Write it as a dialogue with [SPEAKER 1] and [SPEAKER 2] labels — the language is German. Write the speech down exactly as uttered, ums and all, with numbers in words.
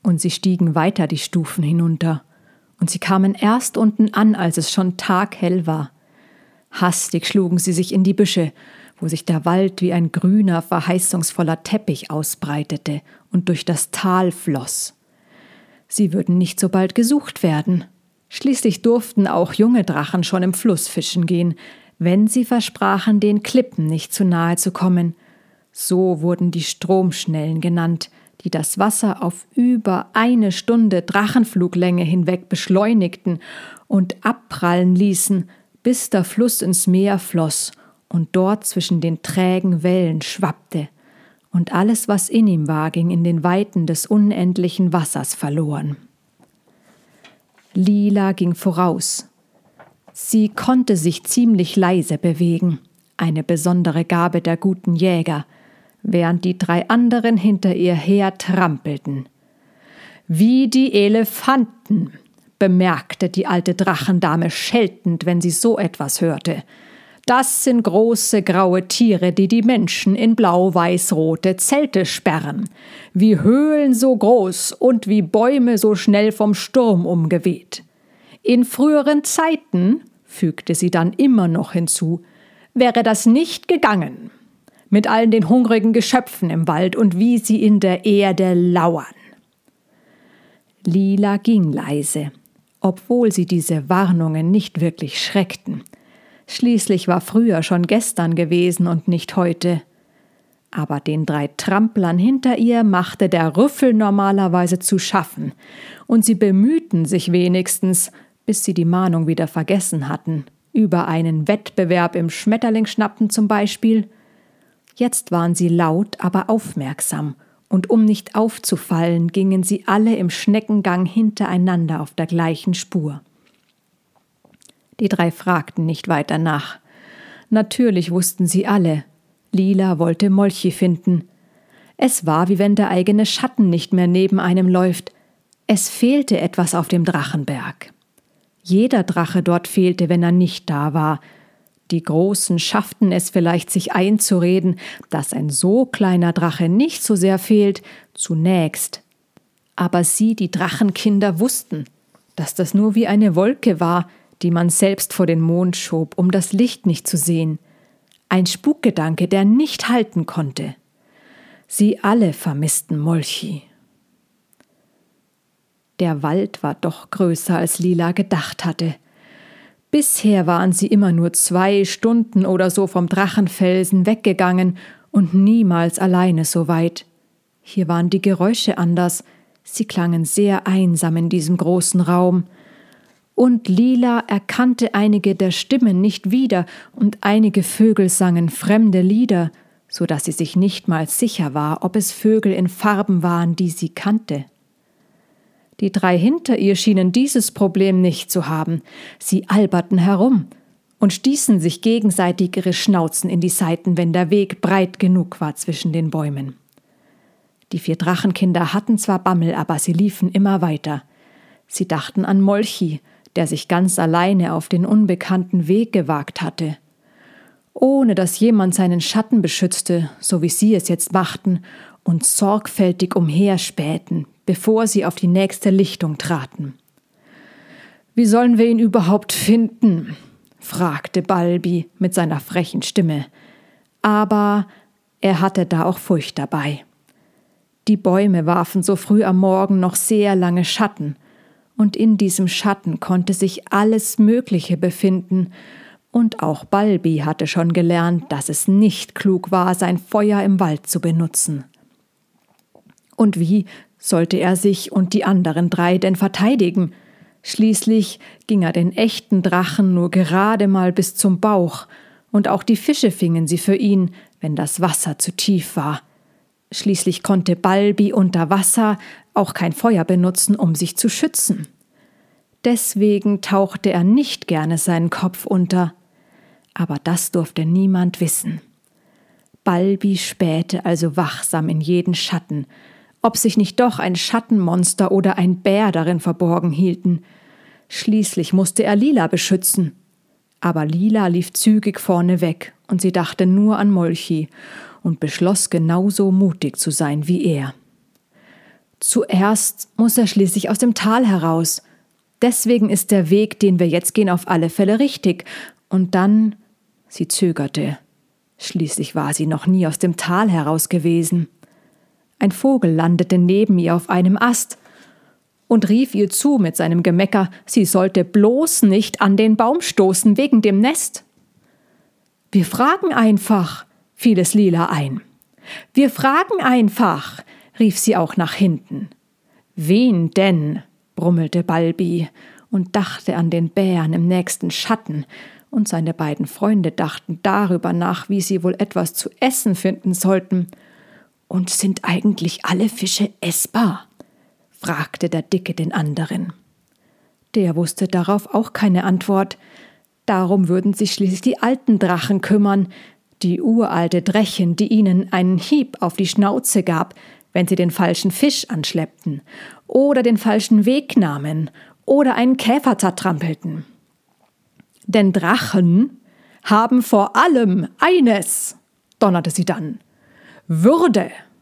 [SPEAKER 1] und sie stiegen weiter die Stufen hinunter. Und sie kamen erst unten an, als es schon taghell war. Hastig schlugen sie sich in die Büsche, wo sich der Wald wie ein grüner, verheißungsvoller Teppich ausbreitete und durch das Tal floss. Sie würden nicht so bald gesucht werden. Schließlich durften auch junge Drachen schon im Fluss fischen gehen, wenn sie versprachen, den Klippen nicht zu nahe zu kommen. So wurden die Stromschnellen genannt, die das Wasser auf über eine Stunde Drachenfluglänge hinweg beschleunigten und abprallen ließen, bis der Fluss ins Meer floss und dort zwischen den trägen Wellen schwappte, und alles, was in ihm war, ging in den Weiten des unendlichen Wassers verloren. Lila ging voraus. Sie konnte sich ziemlich leise bewegen, eine besondere Gabe der guten Jäger, während die drei anderen hinter ihr her trampelten. »Wie die Elefanten«, bemerkte die alte Drachendame scheltend, wenn sie so etwas hörte. »Das sind große graue Tiere, die die Menschen in blau-weiß-rote Zelte sperren. Wie Höhlen so groß und wie Bäume so schnell vom Sturm umgeweht. In früheren Zeiten«, fügte sie dann immer noch hinzu, »wäre das nicht gegangen. Mit allen den hungrigen Geschöpfen im Wald und wie sie in der Erde lauern.« Lila ging leise, obwohl sie diese Warnungen nicht wirklich schreckten. Schließlich war früher schon gestern gewesen und nicht heute. Aber den drei Tramplern hinter ihr machte der Rüffel normalerweise zu schaffen, und sie bemühten sich wenigstens, bis sie die Mahnung wieder vergessen hatten, über einen Wettbewerb im Schmetterlingsschnappen zum Beispiel. Jetzt waren sie laut, aber aufmerksam, und um nicht aufzufallen, gingen sie alle im Schneckengang hintereinander auf der gleichen Spur. Die drei fragten nicht weiter nach. Natürlich wussten sie alle, Lila wollte Molchi finden. Es war, wie wenn der eigene Schatten nicht mehr neben einem läuft. Es fehlte etwas auf dem Drachenberg. Jeder Drache dort fehlte, wenn er nicht da war. Die Großen schafften es vielleicht, sich einzureden, dass ein so kleiner Drache nicht so sehr fehlt, zunächst. Aber sie, die Drachenkinder, wussten, dass das nur wie eine Wolke war, die man selbst vor den Mond schob, um das Licht nicht zu sehen. Ein Spukgedanke, der nicht halten konnte. Sie alle vermissten Molchi. Der Wald war doch größer, als Lila gedacht hatte. Bisher waren sie immer nur zwei Stunden oder so vom Drachenfelsen weggegangen und niemals alleine so weit. Hier waren die Geräusche anders, sie klangen sehr einsam in diesem großen Raum. Und Lila erkannte einige der Stimmen nicht wieder und einige Vögel sangen fremde Lieder, so dass sie sich nicht mal sicher war, ob es Vögel in Farben waren, die sie kannte. Die drei hinter ihr schienen dieses Problem nicht zu haben. Sie alberten herum und stießen sich gegenseitig ihre Schnauzen in die Seiten, wenn der Weg breit genug war zwischen den Bäumen. Die vier Drachenkinder hatten zwar Bammel, aber sie liefen immer weiter. Sie dachten an Molchi, der sich ganz alleine auf den unbekannten Weg gewagt hatte. Ohne dass jemand seinen Schatten beschützte, so wie sie es jetzt machten, und sorgfältig umherspähten, bevor sie auf die nächste Lichtung traten. »Wie sollen wir ihn überhaupt finden?« fragte Balbi mit seiner frechen Stimme. Aber er hatte da auch Furcht dabei. Die Bäume warfen so früh am Morgen noch sehr lange Schatten, und in diesem Schatten konnte sich alles Mögliche befinden, und auch Balbi hatte schon gelernt, dass es nicht klug war, sein Feuer im Wald zu benutzen. Und wie sollte er sich und die anderen drei denn verteidigen? Schließlich ging er den echten Drachen nur gerade mal bis zum Bauch, und auch die Fische fingen sie für ihn, wenn das Wasser zu tief war. Schließlich konnte Balbi unter Wasser auch kein Feuer benutzen, um sich zu schützen. Deswegen tauchte er nicht gerne seinen Kopf unter. Aber das durfte niemand wissen. Balbi spähte also wachsam in jeden Schatten, ob sich nicht doch ein Schattenmonster oder ein Bär darin verborgen hielten. Schließlich musste er Lila beschützen. Aber Lila lief zügig vorne weg, und sie dachte nur an Molchi und beschloss, genauso mutig zu sein wie er. Zuerst muss er schließlich aus dem Tal heraus. Deswegen ist der Weg, den wir jetzt gehen, auf alle Fälle richtig. Und dann, sie zögerte. Schließlich war sie noch nie aus dem Tal heraus gewesen. Ein Vogel landete neben ihr auf einem Ast und rief ihr zu mit seinem Gemecker, sie sollte bloß nicht an den Baum stoßen wegen dem Nest. »Wir fragen einfach«, fiel es Lila ein. »Wir fragen einfach«, rief sie auch nach hinten. »Wen denn?«, brummelte Balbi und dachte an den Bären im nächsten Schatten, und seine beiden Freunde dachten darüber nach, wie sie wohl etwas zu essen finden sollten. »Und sind eigentlich alle Fische essbar?«, fragte der Dicke den anderen. Der wusste darauf auch keine Antwort. Darum würden sich schließlich die alten Drachen kümmern, die uralte Drechin, die ihnen einen Hieb auf die Schnauze gab, wenn sie den falschen Fisch anschleppten oder den falschen Weg nahmen oder einen Käfer zertrampelten. Denn Drachen haben vor allem eines, donnerte sie dann: Würde.